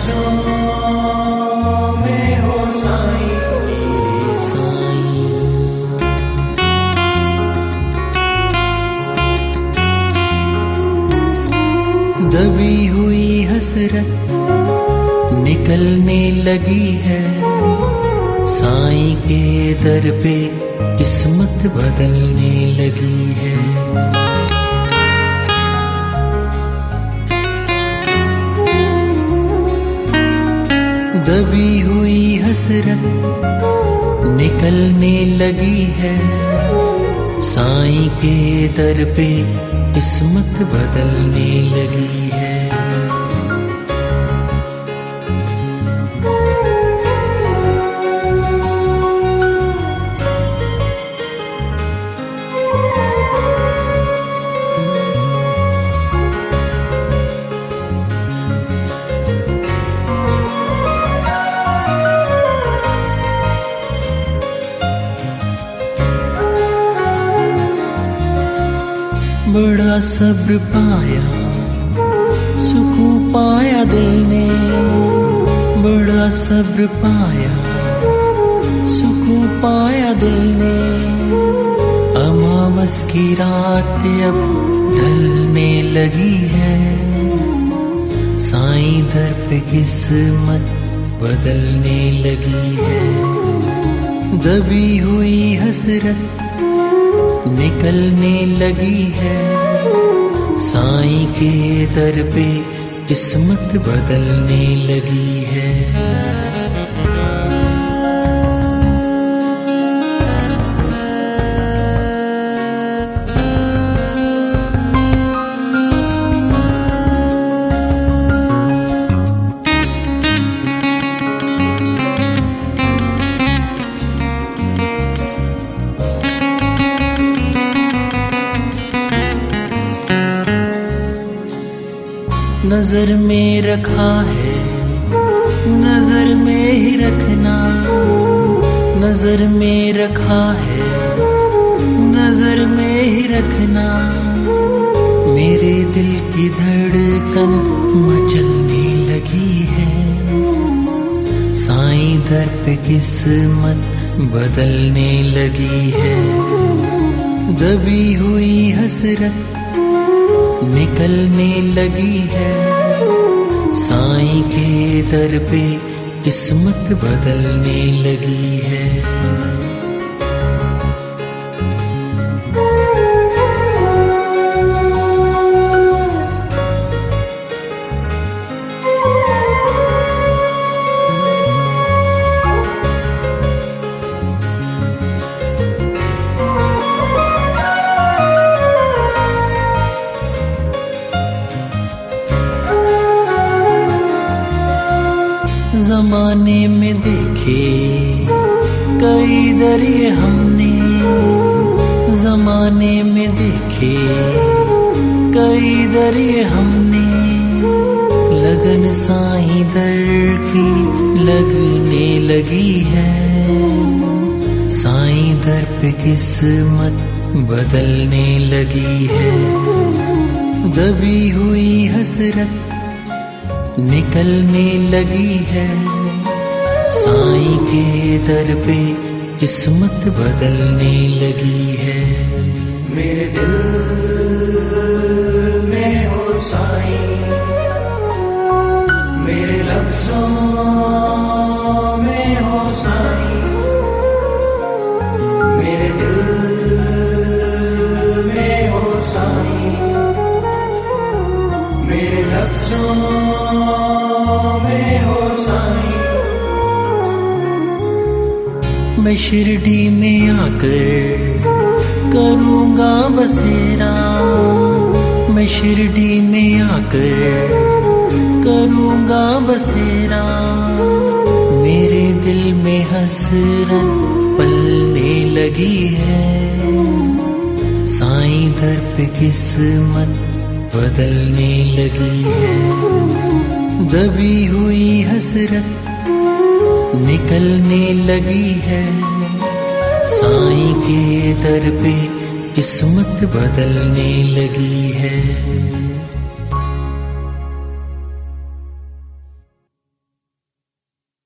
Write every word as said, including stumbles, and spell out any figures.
लफ्जों में हो साईं, मेरे साईं। दबी हुई हसरत निकलने लगी है, साईं के दर पे किस्मत बदलने लगी है। दबी हुई हसरत निकलने लगी है, साईं के दर पे किस्मत बदलने लगी है। बड़ा सब्र पाया, सुकून पाया दिल ने, बड़ा सब्र पाया, सुकून पाया दिल ने। अमावस की रात अब ढलने लगी है, साईं दर पे किस्मत बदलने लगी है। दबी हुई हसरत निकलने लगी है, साईं के दर पे किस्मत बदलने लगी है। नजर में रखा है, नजर में ही रखना, नजर में रखा है, नजर में ही रखना। मेरे दिल की धड़कन मचलने लगी है, साईं दर पे किस्मत बदलने लगी है। दबी हुई हसरत निकलने लगी है, साईं के दर पे किस्मत बदलने लगी है। ज़माने में देखे कई दरिए हमने, ज़माने में देखे कई दरिए हमने। लगन साईं दर की लगने लगी है, साईं दर पे किस्मत बदलने लगी है। दबी हुई हसरत निकलने लगी है, साईं के दर पे किस्मत बदलने लगी है। मेरे दिल में हो साईं, मेरे लफ्जों में हो साईं, मेरे दिल में हो साईं, मेरे लफ्जों में हो साईं। मैं शिरडी में आकर करूँगा बसेरा, मैं शिरडी में आकर करूँगा बसेरा। मेरे दिल में हसरत पलने लगी है, साईं दर पे किस्मत बदलने लगी है। दबी हुई हसरत निकलने लगी है, साईं के दर पे किस्मत बदलने लगी है।